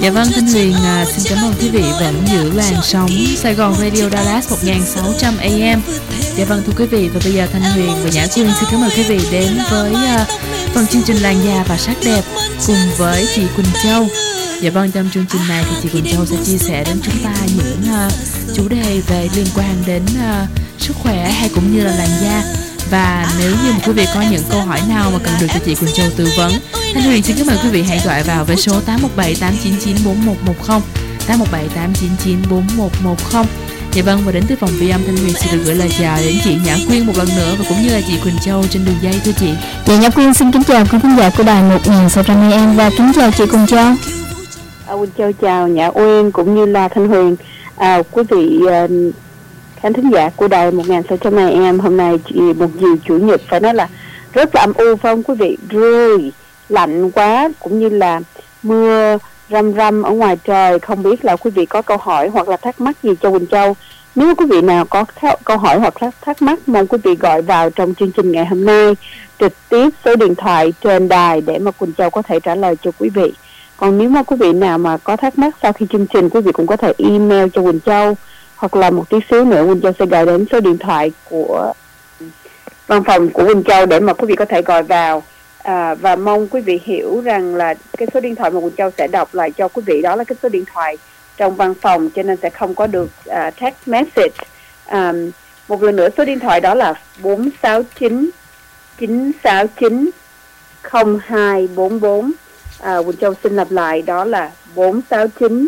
Dạ vâng, Thanh Huyền xin cảm ơn quý vị vẫn giữ làn sóng Sài Gòn Radio Dallas 1600 AM. Dạ vâng, thưa quý vị, và bây giờ Thanh Huyền và Nhã Quyên xin cảm ơn quý vị đến với phần chương trình Làn da và sắc đẹp cùng với chị Quỳnh Châu. Dạ vâng, trong chương trình này thì chị Quỳnh Châu sẽ chia sẻ đến chúng ta những chủ đề về liên quan đến sức khỏe hay cũng như là làn da. Và nếu như quý vị có những câu hỏi nào mà cần được cho chị Quỳnh Châu tư vấn, Thanh Huyền xin cảm ơn quý vị hãy gọi vào với số 817 899 4110, 817 899 4110. Dạ vâng, và đến từ phòng ghi âm, Thanh Huyền xin được gửi lời chào đến chị Nhã Quyên một lần nữa và cũng như là chị Quỳnh Châu trên đường dây, thưa chị. Dạ, Nhã Quyên xin kính chào quý khán giả của đài 1600 AM và kính chào chị Quỳnh Châu. Quỳnh Châu chào Nhã Quyên cũng như là Thanh Huyền. Quý vị khán thính giả của đài 1600 AM, hôm nay một chiều chủ nhật phải nói là rất là âm u phải không quý vị? Rơi lạnh quá cũng như là mưa răm răm ở ngoài trời. Không biết là quý vị có câu hỏi hoặc là thắc mắc gì cho Quỳnh Châu. Nếu quý vị nào có câu hỏi hoặc thắc mắc, mong quý vị gọi vào trong chương trình ngày hôm nay trực tiếp số điện thoại trên đài để mà Quỳnh Châu có thể trả lời cho quý vị. Còn nếu mà quý vị nào mà có thắc mắc sau khi chương trình, quý vị cũng có thể email cho Quỳnh Châu, hoặc là một tí xíu nữa Quỳnh Châu sẽ gọi đến số điện thoại của văn phòng của Quỳnh Châu để mà quý vị có thể gọi vào. Và mong quý vị hiểu rằng là cái số điện thoại mà Quỳnh Châu sẽ đọc lại cho quý vị đó là cái số điện thoại trong văn phòng, cho nên sẽ không có được text message. Một lần nữa số điện thoại đó là 469 969 0244. Quỳnh Châu xin lặp lại, đó là 469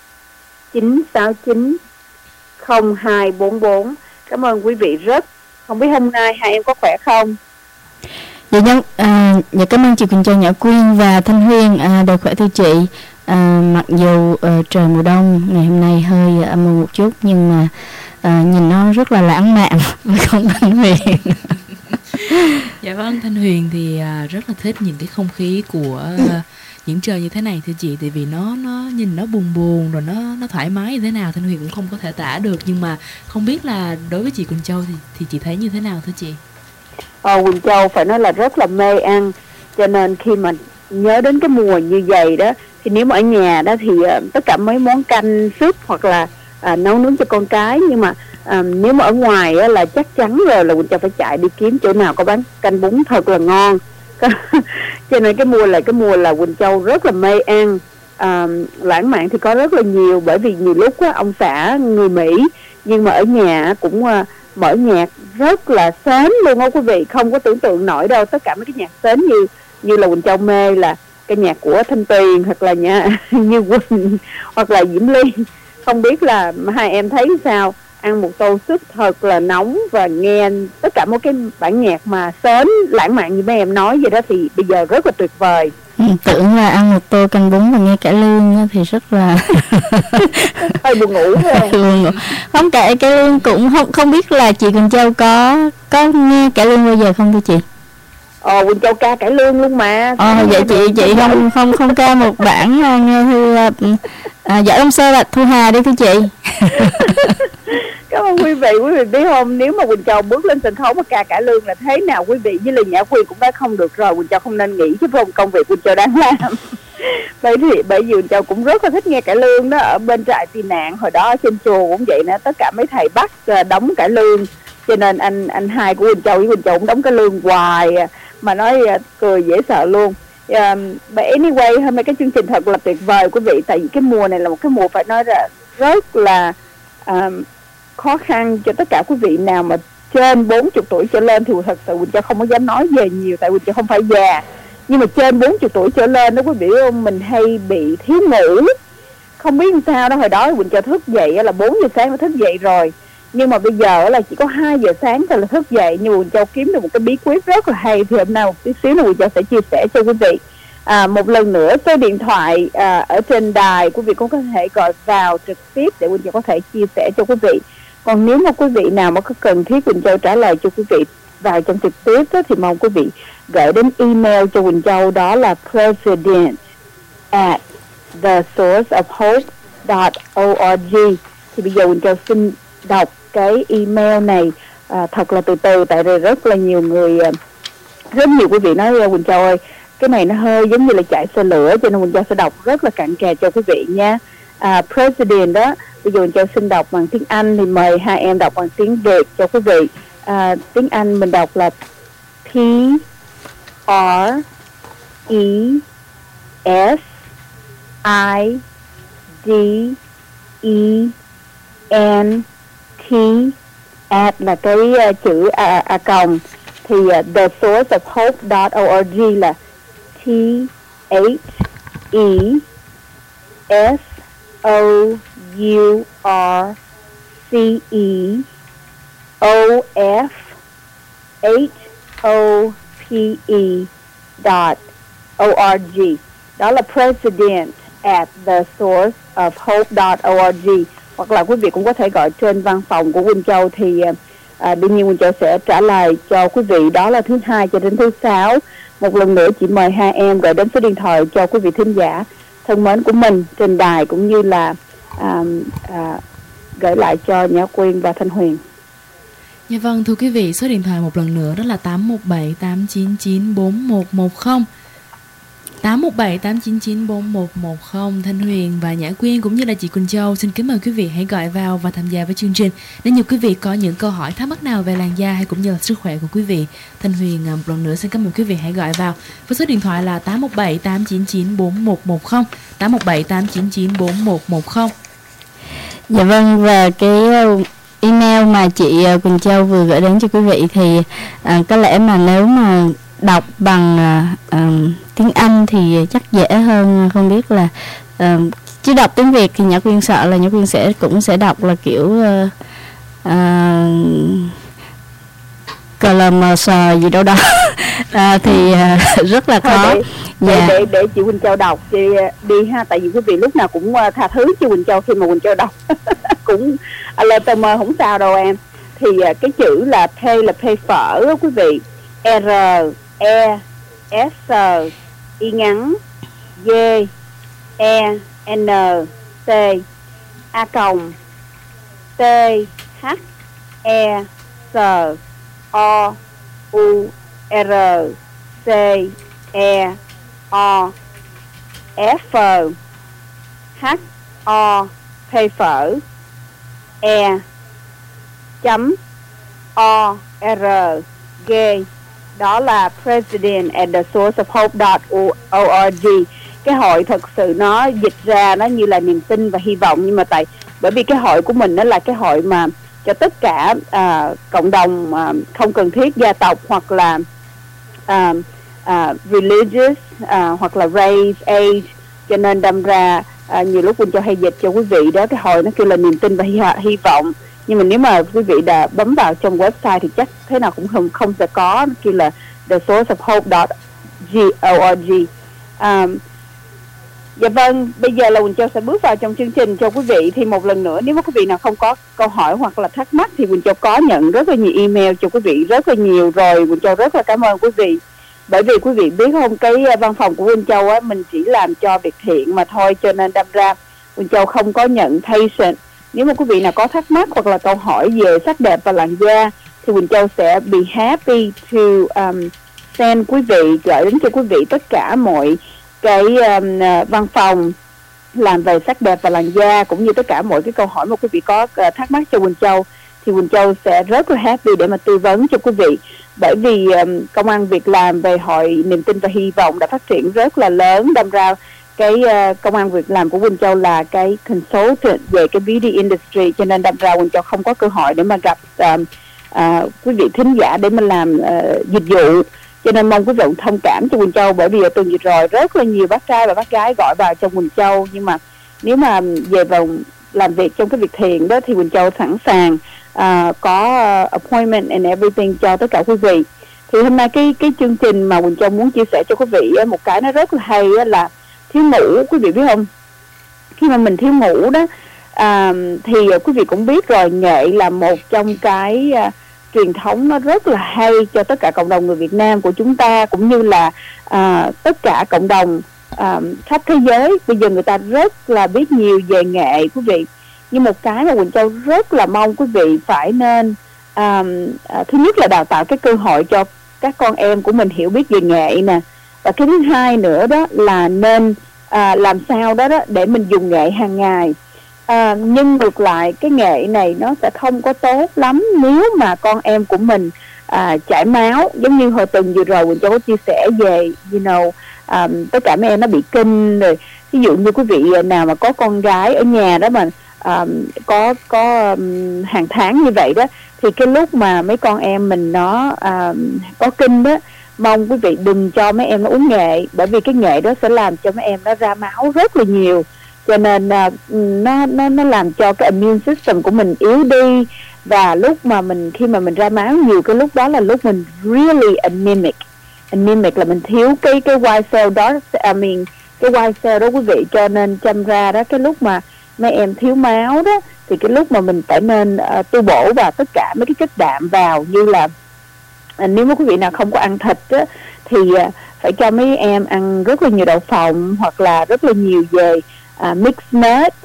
969 0244. Cảm ơn quý vị rất. Không biết hôm nay hai em có khỏe không? Dạ vâng, dạ cảm ơn chị Quỳnh Châu, Nhã Quyên và Thanh Huyền. Đều khỏe thưa chị. Mặc dù trời mùa đông ngày hôm nay hơi âm u một chút, nhưng mà nhìn nó rất là lãng mạn và không Thanh Huyền. Dạ vâng, Thanh Huyền thì rất là thích nhìn cái không khí của những trời như thế này thưa chị, tại vì nó nhìn nó buồn buồn rồi nó thoải mái như thế nào Thanh Huyền cũng không có thể tả được. Nhưng mà không biết là đối với chị Quỳnh Châu thì chị thấy như thế nào thưa chị? Quỳnh Châu phải nói là rất là mê ăn, cho nên khi mà nhớ đến cái mùa như vậy đó, thì nếu mà ở nhà đó thì tất cả mấy món canh súp hoặc là nấu nướng cho con cái. Nhưng mà nếu mà ở ngoài á, là chắc chắn rồi là Quỳnh Châu phải chạy đi kiếm chỗ nào có bán canh bún thật là ngon. Cho nên cái mùa là Quỳnh Châu rất là mê ăn. Lãng mạn thì có rất là nhiều, bởi vì nhiều lúc á, ông xã người Mỹ nhưng mà ở nhà cũng mở nhạc rất là sến luôn á quý vị, không có tưởng tượng nổi đâu. Tất cả mấy cái nhạc sến như là Quỳnh Châu mê là cái nhạc của Thanh Tuyền hoặc là Như Quỳnh hoặc là Diễm Ly. Không biết là hai em thấy sao, ăn một tô súp thật là nóng và nghe tất cả một cái bản nhạc mà sến lãng mạn như mấy em nói vậy đó thì bây giờ rất là tuyệt vời. Tưởng là ăn một tô canh bún và nghe cải lương thì rất là hơi buồn ngủ rồi. Không, cải lương cũng không biết là chị Quỳnh Châu có nghe cải lương bao giờ không thưa chị? Quỳnh Châu ca cải lương luôn mà. Vậy chị không ca một bản nghe thư Dạ Long Sơ và Thu Hà đi thưa chị. Cảm ơn quý vị biết không, nếu mà Quỳnh Châu bước lên sân khấu mà ca cải lương là thế nào quý vị, với lời Nhã Quyên cũng đã không được rồi. Quỳnh Châu không nên nghĩ chứ không, công việc Quỳnh Châu đang làm. Bởi vì Quỳnh Châu cũng rất là thích nghe cải lương đó. Ở bên trại tị nạn hồi đó trên chùa cũng vậy nữa, tất cả mấy thầy bắt đóng cải lương, cho nên anh hai của Quỳnh Châu với Quỳnh Châu cũng đóng cải lương hoài mà nói cười dễ sợ luôn. Anyway, hôm nay cái chương trình thật là tuyệt vời quý vị, tại vì cái mùa này là một cái mùa phải nói là rất là khó khăn cho tất cả quý vị nào mà trên 40 tuổi trở lên. Thì thật sự Quỳnh Châu không có dám nói về nhiều tại Quỳnh Châu không phải già, nhưng mà trên 40 tuổi trở lên đó quý vị không, mình hay bị thiếu ngủ, không biết làm sao đó. Hồi đó Quỳnh Châu thức dậy là 4 giờ sáng đã thức dậy rồi, nhưng mà bây giờ là chỉ có 2 giờ sáng thôi là thức dậy. Nhưng Quỳnh Châu kiếm được một cái bí quyết rất là hay, thì hôm nay một tí xíu nữa Quỳnh Châu sẽ chia sẻ cho quý vị. Một lần nữa số điện thoại ở trên đài quý vị cũng có thể gọi vào trực tiếp để Quỳnh Châu có thể chia sẻ cho quý vị. Còn nếu mà quý vị nào mà có cần thiết Quỳnh Châu trả lời cho quý vị vào trong trực tiếp đó, thì mong quý vị gửi đến email cho Quỳnh Châu, đó là president@thesourceofhope.org. Thì bây giờ Quỳnh Châu xin đọc cái email này thật là từ từ, tại vì rất nhiều quý vị nói Quỳnh Châu ơi, cái này nó hơi giống như là chạy xe lửa, cho nên Quỳnh Châu sẽ đọc rất là cặn kẽ cho quý vị nha. President đó, bây giờ Quỳnh Châu xin đọc bằng tiếng Anh, thì mời hai em đọc bằng tiếng Việt cho quý vị. Tiếng Anh mình đọc là P R E S I D E N T, at là cái chữ a còng, thì the source of hope.org là T H E S O U R C E O F H O P E .org. Đó là president at the source of hope.org. Hoặc là quý vị cũng có thể gọi trên văn phòng của Quỳnh Châu, thì đương nhiên Quỳnh Châu sẽ trả lời cho quý vị. Đó là thứ Hai cho đến thứ Sáu. Một lần nữa chị mời hai em gọi đến số điện thoại cho quý vị thính giả thân mến của mình trên đài, cũng như là gửi lại cho Nhã Quyên và Thanh Huyền. Dạ vâng, thưa quý vị, số điện thoại một lần nữa đó là 817 899 4110. 817 899 4110. Thanh Huyền và Nhã Quyên cũng như là chị Quỳnh Châu xin kính mời quý vị hãy gọi vào và tham gia với chương trình. Nếu như quý vị có những câu hỏi thắc mắc nào về làn da hay cũng như là sức khỏe của quý vị, Thanh Huyền một lần nữa xin cảm ơn quý vị hãy gọi vào với số điện thoại là 817 899 4110, 817 899 4110. Dạ vâng, và cái email mà chị Quỳnh Châu vừa gửi đến cho quý vị thì có lẽ mà nếu mà đọc bằng tiếng Anh thì chắc dễ hơn, không biết là chứ đọc tiếng Việt thì Nhã Quyên sợ là Nhã Quyên cũng sẽ đọc là kiểu cờ lờ mờ sờ gì đâu đó thì rất là khó. Để chị Quỳnh Châu đọc chị đi ha, tại vì quý vị lúc nào cũng tha thứ chị Quỳnh Châu khi mà Quỳnh Châu đọc cũng lờ tờ mờ không sao đâu em. Thì cái chữ là pay là pay phở đó quý vị, R E S I ngắn G E N C a còng T H E S O U R C E O F H O pay phở E chấm O R G. Đó là President at the source of hope.org. Cái hội thật sự nó dịch ra nó như là niềm tin và hy vọng, nhưng mà bởi vì cái hội của mình nó là cái hội mà cho tất cả cộng đồng không cần thiết gia tộc hoặc là religious hoặc là race, age, cho nên đâm ra nhiều lúc Quỳnh Châu hay dịch cho quý vị đó, cái hội nó kêu là niềm tin và hy vọng. Nhưng mà nếu mà quý vị đã bấm vào trong website thì chắc thế nào cũng không sẽ có, nó kêu là the source of hope.org. Dạ vâng, bây giờ là Quỳnh Châu sẽ bước vào trong chương trình cho quý vị. Thì một lần nữa, nếu mà quý vị nào không có câu hỏi hoặc là thắc mắc thì Quỳnh Châu có nhận rất là nhiều email cho quý vị, rất là nhiều rồi. Quỳnh Châu rất là cảm ơn quý vị. Bởi vì quý vị biết không, cái văn phòng của Quỳnh Châu á, mình chỉ làm cho việc thiện mà thôi, cho nên đâm ra Quỳnh Châu không có nhận patient. Nếu mà quý vị nào có thắc mắc hoặc là câu hỏi về sắc đẹp và làn da thì Quỳnh Châu sẽ be happy to send quý vị, gửi đến cho quý vị tất cả mọi cái văn phòng làm về sắc đẹp và làn da, cũng như tất cả mọi cái câu hỏi mà quý vị có thắc mắc cho Quỳnh Châu, thì Quỳnh Châu sẽ rất là happy để mà tư vấn cho quý vị. Bởi vì công ăn việc làm về hội niềm tin và hy vọng đã phát triển rất là lớn, đâm ra cái công ăn việc làm của Quỳnh Châu là cái consultant về cái beauty industry, cho nên đâm ra Quỳnh Châu không có cơ hội để mà gặp quý vị thính giả để mà làm dịch vụ. Cho nên mong quý vị thông cảm cho Quỳnh Châu, bởi vì ở tuần vừa rồi rất là nhiều bác trai và bác gái gọi vào trong Quỳnh Châu, nhưng mà nếu mà về vào làm việc trong cái việc thiện đó thì Quỳnh Châu sẵn sàng có appointment and everything cho tất cả quý vị. Thì hôm nay cái chương trình mà Quỳnh Châu muốn chia sẻ cho quý vị một cái nó rất là hay là thiếu ngủ. Quý vị biết không, khi mà mình thiếu ngủ đó thì quý vị cũng biết rồi, nghệ là một trong cái truyền thống nó rất là hay cho tất cả cộng đồng người Việt Nam của chúng ta, cũng như là tất cả cộng đồng khắp thế giới. Bây giờ người ta rất là biết nhiều về nghệ quý vị. Nhưng một cái mà Quỳnh Châu rất là mong quý vị phải nên thứ nhất là đào tạo cái cơ hội cho các con em của mình hiểu biết về nghệ nè, Và cái thứ hai nữa đó là nên làm sao đó để mình dùng nghệ hàng ngày. Nhưng ngược lại cái nghệ này nó sẽ không có tốt lắm nếu mà con em của mình chảy máu, giống như hồi tuần vừa rồi Quỳnh Châu có chia sẻ về tất cả mấy em nó bị kinh rồi. Ví dụ như quý vị nào mà có con gái ở nhà đó mà có hàng tháng như vậy đó, thì cái lúc mà mấy con em mình nó có kinh đó, mong quý vị đừng cho mấy em nó uống nghệ, bởi vì cái nghệ đó sẽ làm cho mấy em nó ra máu rất là nhiều, cho nên nó làm cho cái immune system của mình yếu đi. Và lúc mà khi mà mình ra máu nhiều, cái lúc đó là lúc mình really anemic là mình thiếu cái white cell đó, cái white cell đó quý vị. Cho nên chăm ra đó, cái lúc mà mấy em thiếu máu đó thì cái lúc mà mình phải nên tu bổ và tất cả mấy cái chất đạm vào, như là nếu mà quý vị nào không có ăn thịt á, thì phải cho mấy em ăn rất là nhiều đậu phộng, hoặc là rất là nhiều về mixed nut.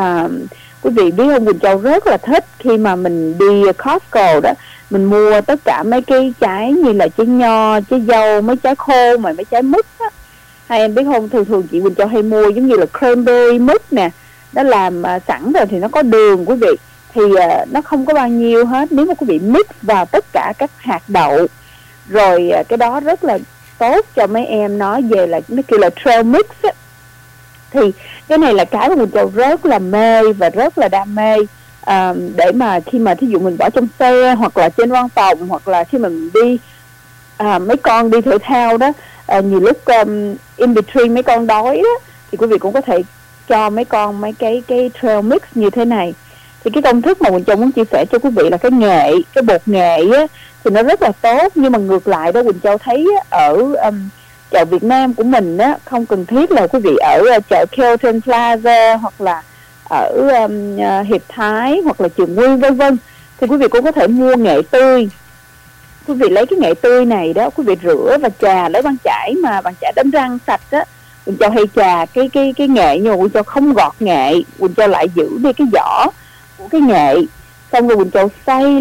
Quý vị biết không, Quỳnh Châu rất là thích khi mà mình đi Costco đó, mình mua tất cả mấy cái trái như là trái nho, trái dâu, mấy trái khô mà mấy trái mứt á. Hai em biết không, thường chị Quỳnh Châu hay mua giống như là cranberry mứt nè, nó làm sẵn rồi thì nó có đường quý vị, thì nó không có bao nhiêu hết. Nếu mà quý vị mix vào tất cả các hạt đậu rồi, cái đó rất là tốt cho mấy em. Nói về là nó kêu là trail mix á, thì cái này là cái mà mình rất là mê và rất là đam mê. Để mà khi mà thí dụ mình bỏ trong xe, hoặc là trên văn phòng, hoặc là khi mình đi mấy con đi thể thao đó, nhiều lúc in between mấy con đói đó, thì quý vị cũng có thể cho mấy con mấy cái trail mix như thế này. Thì cái công thức mà mình Châu muốn chia sẻ cho quý vị là cái bột nghệ á, thì nó rất là tốt. Nhưng mà ngược lại đó, Quỳnh Châu thấy ở chợ Việt Nam của mình á, không cần thiết là quý vị ở chợ Carlton Plaza, hoặc là ở Hiệp Thái, hoặc là Trường Nguyên vân vân, thì quý vị cũng có thể mua nghệ tươi. Quý vị lấy cái nghệ tươi này đó, quý vị rửa và chà, lấy bàn chải đánh răng sạch á. Quỳnh Châu hay chà cái nghệ, nhưng mà Quỳnh Châu không gọt nghệ, Quỳnh Châu lại giữ đi cái vỏ của cái nghệ, xong rồi Quỳnh Châu xay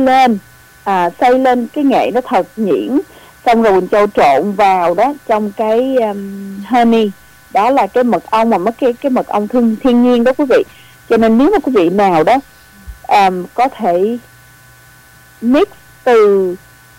lên cái nghệ nó thật nhuyễn, xong rồi Quỳnh Châu trộn vào đó trong cái honey, đó là cái mật ong mà mất cái mật ong thiên nhiên đó quý vị. Cho nên nếu mà quý vị nào đó có thể mix từ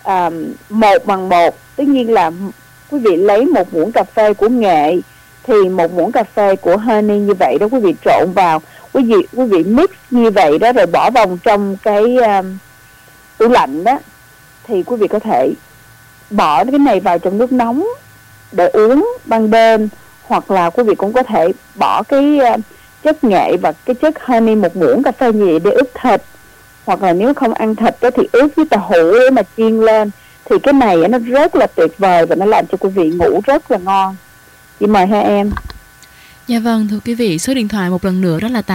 1:1, tất nhiên là quý vị lấy 1 muỗng cà phê của nghệ thì 1 muỗng cà phê của honey, như vậy đó quý vị trộn vào, quý vị mix như vậy đó, rồi bỏ vào trong cái tủ lạnh đó, thì quý vị có thể bỏ cái này vào trong nước nóng để uống ban đêm, hoặc là quý vị cũng có thể bỏ cái chất nghệ và cái chất honey 1 muỗng cà phê gì để ướp thịt, hoặc là nếu không ăn thịt đó thì ướp với tàu hũ để mà chiên lên. Thì cái này nó rất là tuyệt vời và nó làm cho quý vị ngủ rất là ngon. Chị mời hai em. Dạ vâng, thưa quý vị, số điện thoại một lần nữa đó là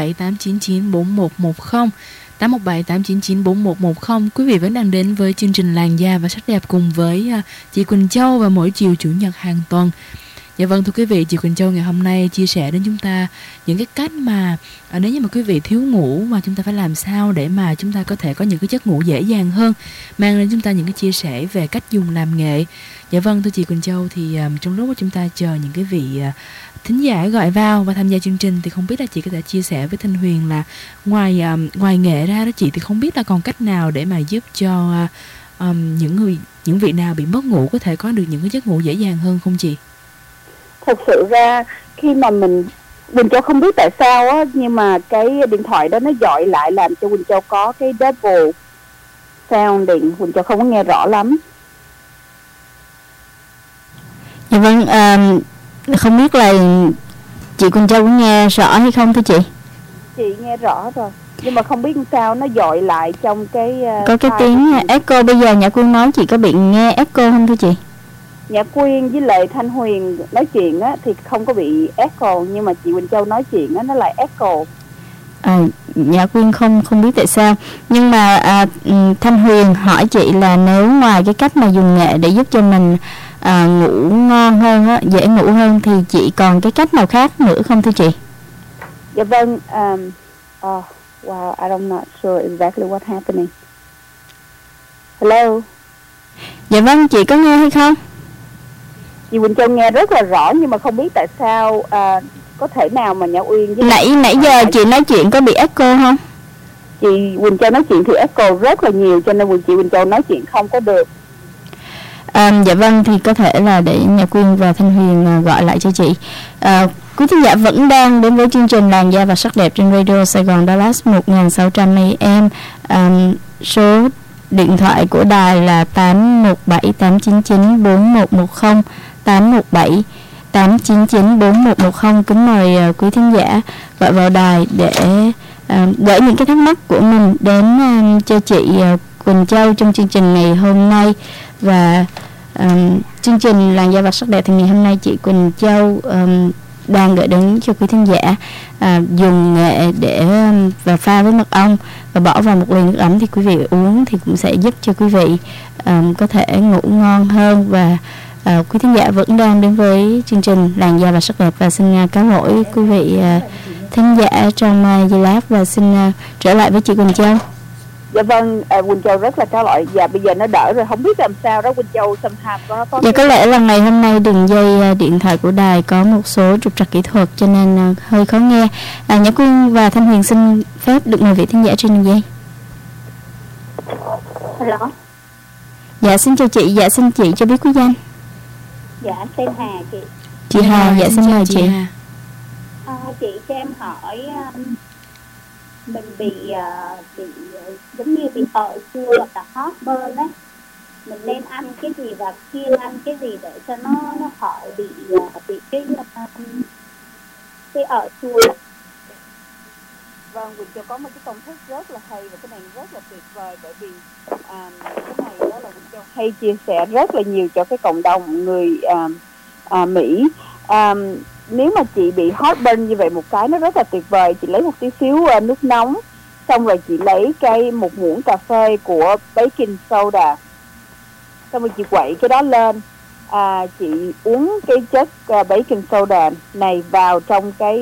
817-899-4110, 817-899-4110. Quý vị vẫn đang đến với chương trình Làn Da và Sắc Đẹp cùng với chị Quỳnh Châu vào mỗi chiều Chủ nhật hàng tuần. Dạ vâng, thưa quý vị, chị Quỳnh Châu ngày hôm nay chia sẻ đến chúng ta những cái cách mà nếu như mà quý vị thiếu ngủ, mà chúng ta phải làm sao để mà chúng ta có thể có những cái giấc ngủ dễ dàng hơn, mang đến chúng ta những cái chia sẻ về cách dùng làm nghệ. Dạ vâng, thưa chị Quỳnh Châu, thì trong lúc mà chúng ta chờ những cái vị thính giả gọi vào và tham gia chương trình, thì không biết là chị có thể chia sẻ với Thanh Huyền là ngoài nghệ ra đó chị, thì không biết là còn cách nào để mà giúp cho những vị nào bị mất ngủ có thể có được những cái giấc ngủ dễ dàng hơn không chị? Thật sự ra khi mà Quỳnh Châu không biết tại sao á, nhưng mà cái điện thoại đó nó dọi lại làm cho Quỳnh Châu có cái double sounding, Quỳnh Châu không có nghe rõ lắm. Dạ vâng, không biết là chị Quỳnh Châu có nghe rõ hay không thưa chị? Chị nghe rõ rồi, nhưng mà không biết sao nó dọi lại trong cái có cái tiếng echo. Bây giờ Nhã Quyên nói chị có bị nghe echo không thưa chị? Nhã Quyên với lại Thanh Huyền nói chuyện á thì không có bị echo, nhưng mà chị Quỳnh Châu nói chuyện á nó lại echo. Nhã Quyên không biết tại sao, nhưng mà Thanh Huyền hỏi chị là nếu ngoài cái cách mà dùng nghệ để giúp cho mình ngủ ngon hơn á, dễ ngủ hơn, thì chị còn cái cách nào khác nữa không thưa chị? Dạ vâng, wow, I'm not sure exactly what's happening. Hello. Dạ vâng, chị có nghe hay không? Chị Quỳnh Châu nghe rất là rõ nhưng mà không biết tại sao có thể nào mà Nhã Uyên với nãy giờ chị nói chuyện có bị echo không? Chị Quỳnh Châu nói chuyện thì echo rất là nhiều cho nên chị Quỳnh Châu nói chuyện không có được. Dạ vâng, thì có thể là để Nhã Quyên và Thanh Huyền gọi lại cho chị. Quý thính giả vẫn đang đến với chương trình Làn da và sắc đẹp trên Radio Sài Gòn Dallas 1600 AM. Số điện thoại của đài là 817 899 4110, 817 899 4110. Kính mời quý thính giả gọi vào đài để gửi những cái thắc mắc của mình đến cho chị Quỳnh Châu trong chương trình ngày hôm nay. Và chương trình Làn da và sắc đẹp thì ngày hôm nay chị Quỳnh Châu đang gửi đến cho quý thính giả dùng nghệ để và pha với mật ong và bỏ vào một ly nước ấm thì quý vị uống thì cũng sẽ giúp cho quý vị có thể ngủ ngon hơn. Và quý thính giả vẫn đang đến với chương trình Làn da và sắc đẹp, và xin cáo lỗi quý vị thính giả trong giây lát và xin trở lại với chị Quỳnh Châu. Dạ vâng, Quỳnh Châu rất là cáo lỗi. Dạ bây giờ nó đỡ rồi, không biết làm sao đó Quỳnh Châu sometimes có dạ có lẽ là ngày hôm nay đường dây điện thoại của đài có một số trục trặc kỹ thuật cho nên hơi khó nghe. Nhã Quyên và Thanh Huyền xin phép được mời vị thính giả trên đường dây. Hello. Dạ xin chào chị, dạ xin chị cho biết quý danh. Dạ tên Hà chị. Chị Hà, dạ xin mời chị. Chị cho em hỏi mình bị giống như bị chua hoặc là hot burn á, mình nên ăn cái gì và kiêng ăn cái gì để cho nó khỏi bị cái chua. Vâng, Quỳnh Châu có một cái công thức rất là hay và cái này rất là tuyệt vời, bởi vì cái này đó là Quỳnh Châu hay chia sẻ rất là nhiều cho cái cộng đồng người Mỹ. Nếu mà chị bị heartburn như vậy, một cái nó rất là tuyệt vời, chị lấy một tí xíu nước nóng, xong rồi chị lấy một muỗng cà phê của baking soda, xong rồi chị quậy cái đó lên, chị uống cái chất baking soda này vào trong cái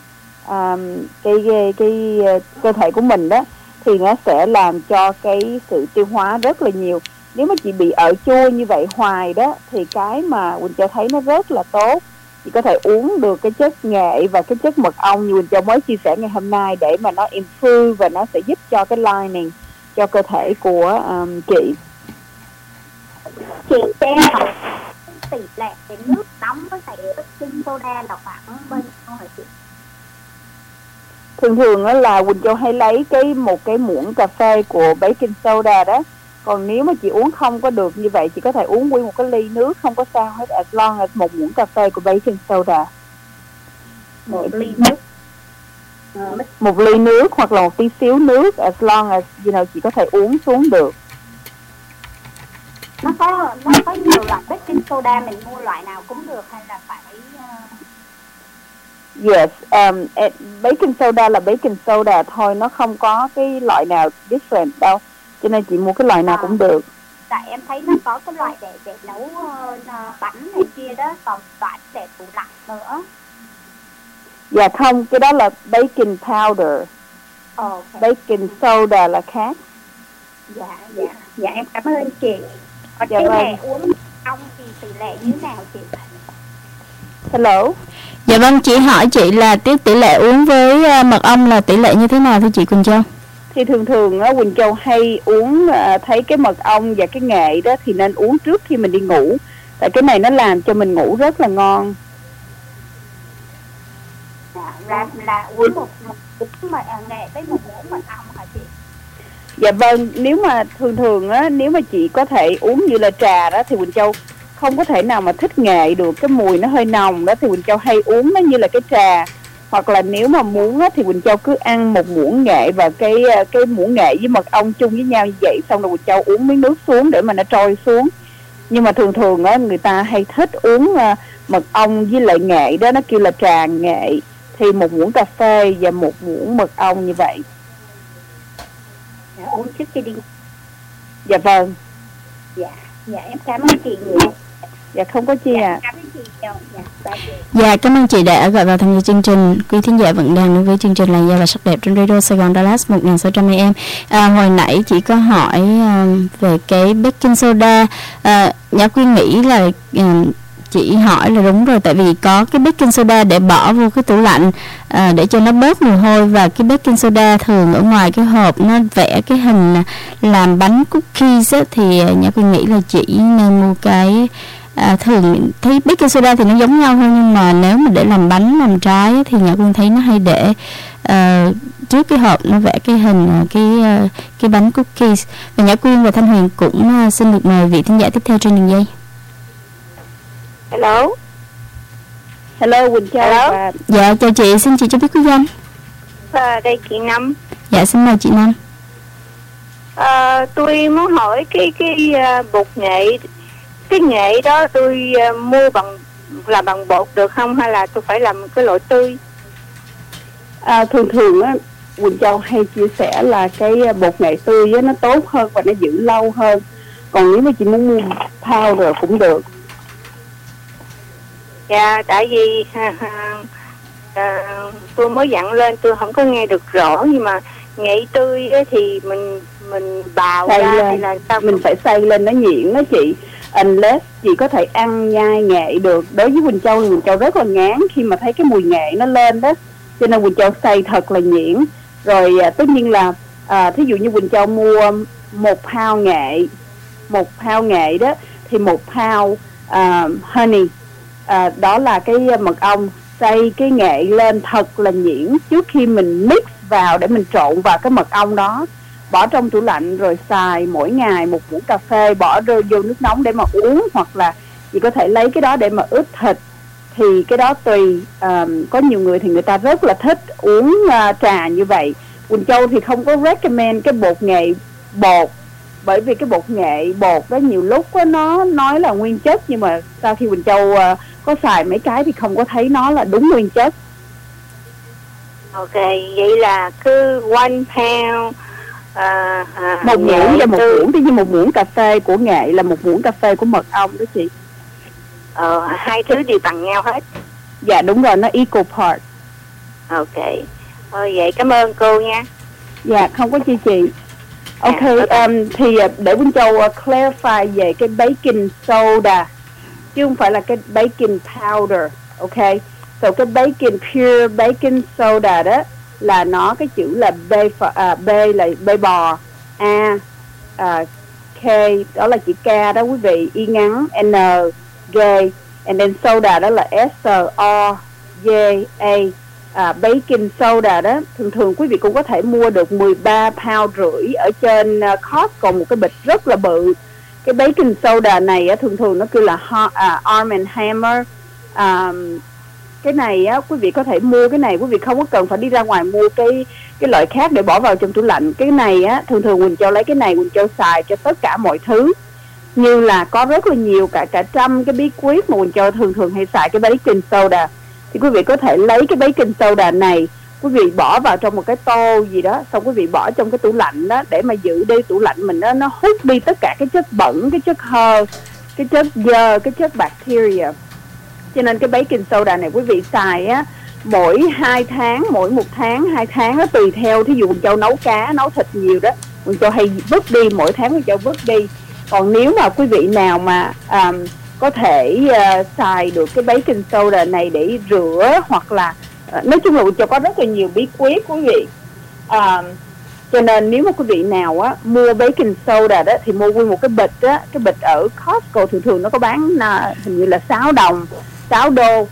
cơ thể của mình đó, thì nó sẽ làm cho cái sự tiêu hóa rất là nhiều. Nếu mà chị bị chua như vậy hoài đó thì cái mà Quỳnh Châu thấy nó rất là tốt, chị có thể uống được cái chất nghệ và cái chất mật ong như Quỳnh Châu mới chia sẻ ngày hôm nay để mà nó improve và nó sẽ giúp cho cái lining cho cơ thể của chị. Chị xem tỷ lệ cái nước nóng với lại baking soda là khoảng bao nhiêu hả chị? Thường đó là Quỳnh Châu hay lấy một cái muỗng cà phê của baking soda đó. Còn nếu mà chị uống không có được như vậy, chị có thể uống nguyên một cái ly nước không có sao hết, as long as một muỗng cà phê của baking soda. Một ly nước. Một ly nước hoặc là một tí xíu nước, as long as chị có thể uống xuống được. Nó có nhiều loại baking soda, mình mua loại nào cũng được hay là phải Yes, baking soda là baking soda thôi, nó không có cái loại nào different đâu, cho nên chị mua cái loại nào cũng được. Tại em thấy nó có cái loại để nấu bánh này kia đó, còn loại để tủ lạnh nữa. Dạ không, cái đó là baking powder. Okay. Baking soda là khác. Dạ em cảm ơn chị. Còn dạ cái vâng. này uống ong thì tỷ lệ như thế nào chị? Hello. Dạ vâng, chị hỏi chị là tỷ lệ uống với mật ong là tỷ lệ như thế nào thưa chị Quỳnh Châu? Thì thường á, Quỳnh Châu hay uống thấy cái mật ong và cái nghệ đó thì nên uống trước khi mình đi ngủ, tại cái này nó làm cho mình ngủ rất là ngon. Là uống một nghệ với một muỗng mật ong hả chị? Dạ vâng, nếu mà thường á, nếu mà chị có thể uống như là trà đó thì Quỳnh Châu không có thể nào mà thích nghệ được, cái mùi nó hơi nồng đó, thì Quỳnh Châu hay uống nó như là cái trà. Hoặc là nếu mà muốn á, thì Quỳnh Châu cứ ăn một muỗng nghệ và cái muỗng nghệ với mật ong chung với nhau như vậy, xong rồi Quỳnh Châu uống miếng nước xuống để mà nó trôi xuống. Nhưng mà thường á, người ta hay thích uống mật ong với lại nghệ đó, nó kêu là trà nghệ, thì một muỗng cà phê và một muỗng mật ong như vậy. Dạ, uống trước khi đi. Dạ vâng. Dạ em cảm ơn chị nhiều. Dạ không có chi ạ. Cảm ơn chị nhiều. Dạ cảm ơn chị đã gọi vào tham gia chương trình. Quý thính giả vẫn đang đến với chương trình Làn da và sắc đẹp trên Radio Sài Gòn Dallas 1600 AM. Hồi nãy chị có hỏi về cái baking soda. Nhã Quyên nghĩ là chị hỏi là đúng rồi, tại vì có cái baking soda để bỏ vô cái tủ lạnh để cho nó bớt mùi hôi, và cái baking soda thường ở ngoài cái hộp nó vẽ cái hình làm bánh cookies á, thì Nhã Quyên nghĩ là chị nên mua cái thường thấy baking soda thì nó giống nhau thôi, nhưng mà nếu mà để làm bánh làm trái á, thì Nhã Quyên thấy nó hay để trước cái hộp nó vẽ cái hình cái bánh cookies. Và Nhã Quyên và Thanh Huyền cũng xin được mời vị thính giả tiếp theo trên đường dây. Hello. Hello Quỳnh Châu. Hello. Dạ chào chị, xin chị cho biết quý danh. Đây chị Năm. Dạ xin mời chị Năm. Tôi muốn hỏi cái bột nghệ, cái nghệ đó tôi mua bằng bột được không, hay là tôi phải làm cái loại tươi? Thường á Quỳnh Châu hay chia sẻ là cái bột nghệ tươi á, nó tốt hơn và nó giữ lâu hơn. Còn nếu mà chị muốn mua powder cũng được. Dạ, tại vì tôi mới dặn lên, tôi không có nghe được rõ, nhưng mà nghệ tươi ấy thì mình bào xay ra lên. thì là sao? Mình phải xay lên nó nhuyễn đó chị. Unless chị có thể ăn nhai nghệ được. Đối với Quỳnh Châu thì Quỳnh Châu rất là ngán khi mà thấy cái mùi nghệ nó lên đó, cho nên Quỳnh Châu xay thật là nhuyễn. Rồi tất nhiên là thí dụ như Quỳnh Châu mua 1 pound nghệ đó, thì 1 pound honey, đó là cái mật ong, xay cái nghệ lên thật là nhuyễn trước khi mình mix vào để mình trộn vào cái mật ong đó, bỏ trong tủ lạnh rồi xài mỗi ngày 1 muỗng cà phê, bỏ rơi vô nước nóng để mà uống, hoặc là chị có thể lấy cái đó để mà ướp thịt. Thì cái đó tùy, có nhiều người thì người ta rất là thích uống trà như vậy. Quỳnh Châu thì không có recommend cái bột nghệ bột, bởi vì cái bột nghệ bột đó nhiều lúc đó, nó nói là nguyên chất, nhưng mà sau khi Quỳnh Châu có xài mấy cái thì không có thấy nó là đúng nguyên chất. Ok, vậy là cứ 1 pound 1 muỗng và 1 muỗng, tuy nhiên 1 muỗng cà phê của nghệ là 1 muỗng cà phê của mật ong đó chị. Hai thứ đều bằng nhau hết. Dạ đúng rồi, nó equal part. Ok. Vậy cảm ơn cô nha. Dạ không có chi chị. Ok, thì để Quỳnh Châu clarify về cái baking soda chứ không phải là cái baking powder. Ok, so cái pure baking soda đó là nó cái chữ là B là B bò, A K đó là chữ K đó quý vị, Y ngắn N G, and then soda đó là S O D A. Baking soda đó thường quý vị cũng có thể mua được 13 pound rưỡi ở trên Costco, một cái bịch rất là bự. Cái baking soda này thường nó kêu là Arm & Hammer. Cái này quý vị có thể mua cái này, quý vị không có cần phải đi ra ngoài mua cái loại khác để bỏ vào trong tủ lạnh. Cái này thường Quỳnh Châu lấy cái này, Quỳnh Châu xài cho tất cả mọi thứ, như là có rất là nhiều cả trăm cái bí quyết mà Quỳnh Châu thường hay xài cái baking soda. Thì quý vị có thể lấy cái baking soda này, quý vị bỏ vào trong một cái tô gì đó, xong quý vị bỏ trong cái tủ lạnh đó để mà giữ đi tủ lạnh mình đó, nó hút đi tất cả cái chất bẩn, cái chất hơ, cái chất dơ, cái chất bacteria. Cho nên cái baking soda này quý vị xài mỗi 2 tháng, mỗi 1 tháng, 2 tháng nó tùy theo. Thí dụ Quỳnh Châu nấu cá, nấu thịt nhiều đó, Quỳnh Châu hay vứt đi, mỗi tháng Quỳnh Châu vứt đi. Còn nếu mà quý vị nào mà có thể xài được cái baking soda này để rửa, hoặc là nói chung là Quỳnh Châu có rất là nhiều bí quyết quý vị. Cho nên nếu mà quý vị nào mua baking soda đó thì mua nguyên một cái bịch á, cái bịch ở Costco thường nó có bán hình như là 6 đồng, 6 đô,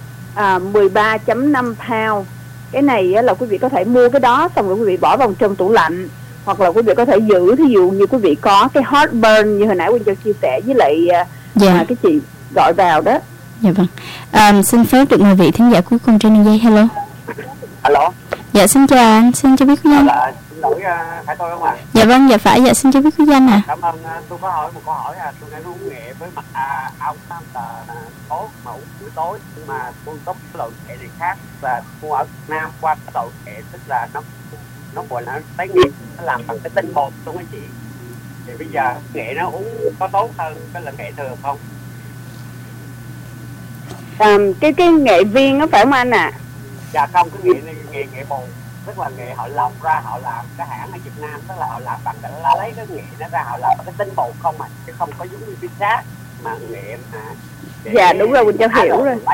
13.5 pound. Cái này là quý vị có thể mua cái đó, xong rồi quý vị bỏ vào trong tủ lạnh, hoặc là quý vị có thể giữ, thí dụ như quý vị có cái heartburn như hồi nãy Quỳnh Châu chia sẻ với lại cái chị gọi vào đó. Dạ vâng. Xin phép được mời vị thính giả cuối cùng trên đường dây. Hello. Alo. Dạ xin chào anh, xin cho biết quý danh. Xin lỗi, phải tôi không ạ? Dạ vâng, dạ phải, dạ xin cho biết quý danh ạ. Cảm ơn. Tôi có hỏi một câu hỏi tôi đang uống nghệ với mặt áo tốt mà uống buổi tối, nhưng mà tôi có cái loại nghệ này khác, và mua ở Việt Nam qua cái loại nghệ, tức là nó gọi là tái nghệ, nó làm bằng cái tinh bột luôn á chị. Thì bây giờ nghệ nó uống có tốt hơn cái là nghệ thường không? Cái nghệ viên nó phải không anh ạ? Dạ không, cái nghệ bột, tức là nghệ họ lọc ra, họ làm cái hãng ở Việt Nam, tức là họ làm bằng cái lấy cái nghệ nó ra, họ làm bằng cái tinh bột không chứ không có giống như pizza. mà nghệ mà dạ đúng rồi, Quỳnh Châu hiểu rồi.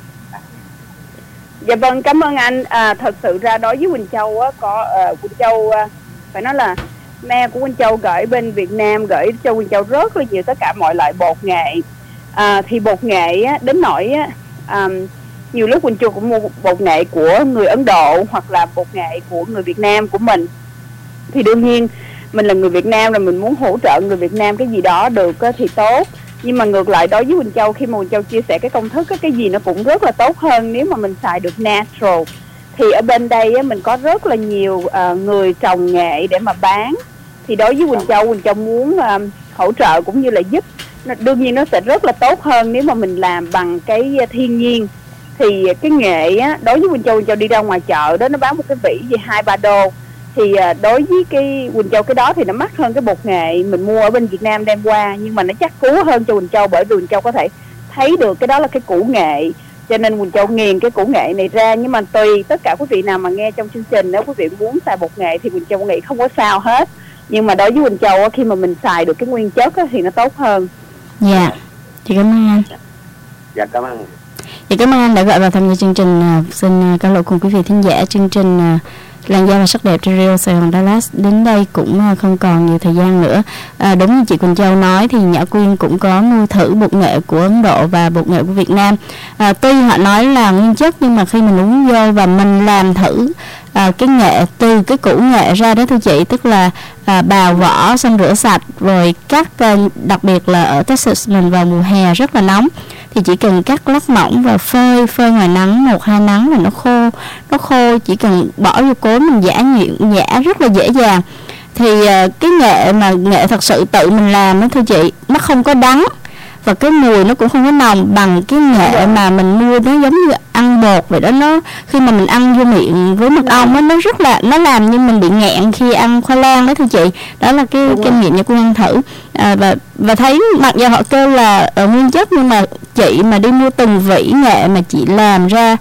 Dạ vâng, cảm ơn anh. Thật sự ra đối với Quỳnh Châu á, có Quỳnh Châu phải nói là mẹ của Quỳnh Châu gửi bên Việt Nam gửi cho Quỳnh Châu rất là nhiều tất cả mọi loại bột nghệ. Thì bột nghệ á, đến nỗi á, nhiều lúc Quỳnh Châu cũng mua bột nghệ của người Ấn Độ hoặc là bột nghệ của người Việt Nam của mình. Thì đương nhiên mình là người Việt Nam là mình muốn hỗ trợ người Việt Nam cái gì đó được á, thì tốt. Nhưng mà ngược lại đối với Quỳnh Châu, khi mà Quỳnh Châu chia sẻ cái công thức á, cái gì nó cũng rất là tốt hơn nếu mà mình xài được natural. Thì ở bên đây á, mình có rất là nhiều người trồng nghệ để mà bán. Thì đối với Quỳnh Châu muốn hỗ trợ cũng như là giúp. Đương nhiên nó sẽ rất là tốt hơn nếu mà mình làm bằng cái thiên nhiên. Thì cái nghệ á, đối với Quỳnh Châu đi ra ngoài chợ đó, nó bán một cái vỉ gì 2-3 đô. Thì đối với cái Quỳnh Châu cái đó thì nó mắc hơn cái bột nghệ mình mua ở bên Việt Nam đem qua. Nhưng mà nó chắc cú hơn cho Quỳnh Châu, bởi vì Quỳnh Châu có thể thấy được cái đó là cái củ nghệ. Cho nên Quỳnh Châu nghiền cái củ nghệ này ra. Nhưng mà tùy tất cả quý vị nào mà nghe trong chương trình, nếu quý vị muốn xài bột nghệ thì Quỳnh Châu nghĩ không có sao hết. Nhưng mà đối với Quỳnh Châu khi mà mình xài được cái nguyên chất thì nó tốt hơn. Dạ, chị cảm ơn anh. Dạ cảm ơn. Dạ cảm ơn anh đã gọi vào tham gia chương trình. Xin cáo lỗi cùng quý vị thính giả, chương trình Làn da và sắc đẹp trên Radio Sài Gòn Dallas đến đây cũng không còn nhiều thời gian nữa. Đúng như chị Quỳnh Châu nói thì Nhã Quyên cũng có mua thử bột nghệ của Ấn Độ và bột nghệ của Việt Nam. Tuy họ nói là nguyên chất nhưng mà khi mình uống vô và mình làm thử cái nghệ từ cái củ nghệ ra đó thưa chị, tức là bào vỏ xong rửa sạch rồi cắt, đặc biệt là ở Texas mình vào mùa hè rất là nóng thì chỉ cần cắt lát mỏng và phơi ngoài nắng 1-2 nắng là nó khô, chỉ cần bỏ vô cối mình giã rất là dễ dàng. Thì cái nghệ thật sự tự mình làm đó thưa chị, nó không có đắng và cái mùi nó cũng không có nồng bằng cái nghệ mà mình mua, nó giống như ăn bột vậy đó. Nó khi mà mình ăn vô miệng với mật ong á, nó làm như mình bị nghẹn khi ăn khoai lang đó thưa chị. Đó là cái kinh nghiệm Nhã Quyên ăn thử và thấy mặc dù họ kêu là nguyên chất nhưng mà chị mà đi mua từng vỉ nghệ mà chị làm ra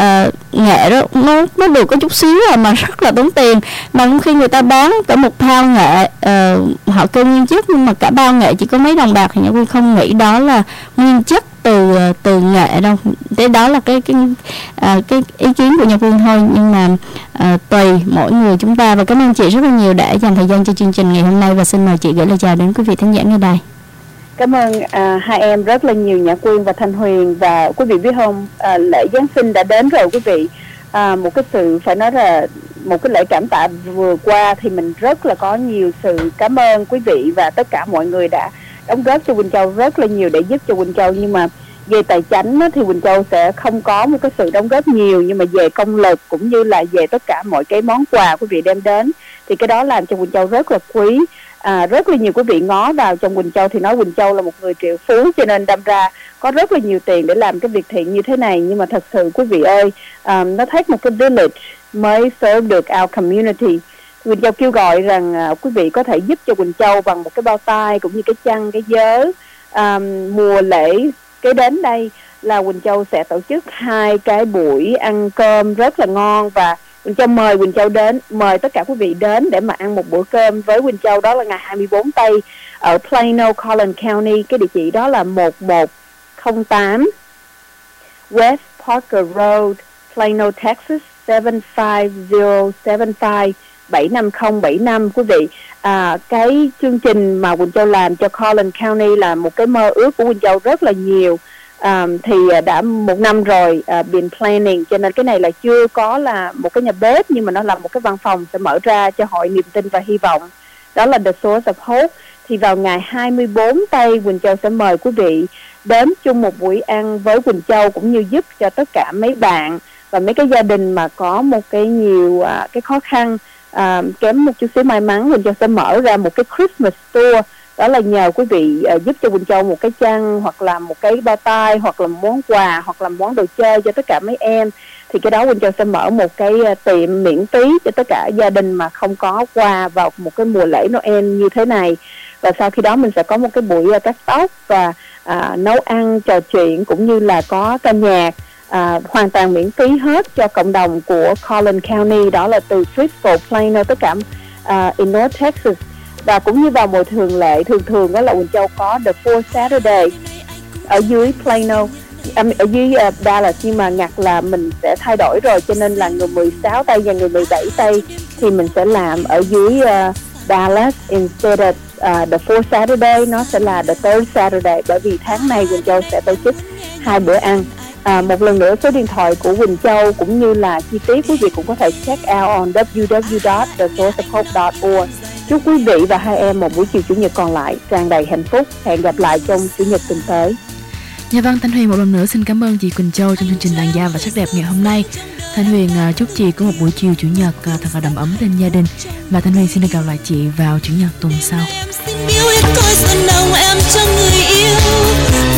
nghệ đó nó được có chút xíu mà rất là tốn tiền. Mà khi người ta bán cả một pound nghệ họ kêu nguyên chất nhưng mà cả bao nghệ chỉ có mấy đồng bạc thì Nhã Quyên không nghĩ đó là nguyên chất từ nghệ đâu. Thế đó là cái ý kiến của Nhã Quyên thôi, nhưng mà tùy mỗi người chúng ta. Và cảm ơn chị rất là nhiều đã dành thời gian cho chương trình ngày hôm nay và xin mời chị gửi lời chào đến quý vị thính giả nghe đài. Cảm ơn hai em rất là nhiều, Nhã Quyên và Thanh Huyền. Và quý vị biết không, lễ Giáng sinh đã đến rồi quý vị. Một cái sự phải nói là một cái lễ cảm tạ vừa qua thì mình rất là có nhiều sự cảm ơn quý vị và tất cả mọi người đã đóng góp cho Quỳnh Châu rất là nhiều để giúp cho Quỳnh Châu. Nhưng mà về tài chánh thì Quỳnh Châu sẽ không có một cái sự đóng góp nhiều, nhưng mà về công lực cũng như là về tất cả mọi cái món quà quý vị đem đến thì cái đó làm cho Quỳnh Châu rất là quý. Rất là nhiều quý vị ngó vào trong Quỳnh Châu thì nói Quỳnh Châu là một người triệu phú, cho nên đâm ra có rất là nhiều tiền để làm cái việc thiện như thế này. Nhưng mà thật sự quý vị ơi, nó take một cái village mới serve được our community. Quỳnh Châu kêu gọi rằng quý vị có thể giúp cho Quỳnh Châu bằng một cái bao tay cũng như cái chăn, cái vớ. Mùa lễ kế đến đây là Quỳnh Châu sẽ tổ chức 2 cái buổi ăn cơm rất là ngon, và Quỳnh Châu mời tất cả quý vị đến để mà ăn một bữa cơm với Quỳnh Châu. Đó là ngày 24 Tây ở Plano, Collin County. Cái địa chỉ đó là 1108 West Parker Road, Plano, Texas 75075 75075 quý vị. Cái chương trình mà Quỳnh Châu làm cho Collin County là một cái mơ ước của Quỳnh Châu rất là nhiều. Thì đã 1 năm rồi been planning, cho nên cái này là chưa có là một cái nhà bếp, nhưng mà nó là một cái văn phòng sẽ mở ra cho hội niềm tin và hy vọng. Đó là The Source of Hope. Thì vào ngày 24 Tây, Quỳnh Châu sẽ mời quý vị đến chung một buổi ăn với Quỳnh Châu, cũng như giúp cho tất cả mấy bạn và mấy cái gia đình mà có một cái nhiều cái khó khăn, kém một chút xíu may mắn. Quỳnh Châu sẽ mở ra một cái Christmas tour. Đó là nhờ quý vị giúp cho Quỳnh Châu một cái chăn, hoặc là một cái bao tay, hoặc là món quà, hoặc là món đồ chơi cho tất cả mấy em. Thì cái đó Quỳnh Châu sẽ mở một cái tiệm miễn phí cho tất cả gia đình mà không có quà vào một cái mùa lễ Noel như thế này. Và sau khi đó mình sẽ có một cái buổi cắt tóc và nấu ăn, trò chuyện, cũng như là có ca nhạc hoàn toàn miễn phí hết cho cộng đồng của Collin County. Đó là từ Frisco, Plano, tất cả in North Texas. Và cũng như vào mùa thường lệ, thường đó là Quỳnh Châu có The Fourth Saturday ở dưới Plano, ở dưới Dallas, nhưng mà ngặt là mình sẽ thay đổi rồi, cho nên là người 16 tây và người 17 tây thì mình sẽ làm ở dưới Dallas instead of the fourth Saturday, nó sẽ là the third Saturday, bởi vì tháng này Quỳnh Châu sẽ tổ chức 2 bữa ăn. Một lần nữa số điện thoại của Quỳnh Châu cũng như là chi tiết quý vị cũng có thể check out on www.thesourceofhope.org. Chúc quý vị và hai em một buổi chiều chủ nhật còn lại tràn đầy hạnh phúc. Hẹn gặp lại trong chủ nhật tuần tới. Dạ vâng, Thanh Huyền một lần nữa xin cảm ơn chị Quỳnh Châu trong chương trình Làn da và sắc đẹp ngày hôm nay. Thanh Huyền chúc chị có một buổi chiều chủ nhật thật là đầm ấm bên gia đình, và Thanh Huyền xin được gặp lại chị vào chủ nhật tuần sau. Em xin biếu hết cõi xuân nồng em cho người yêu.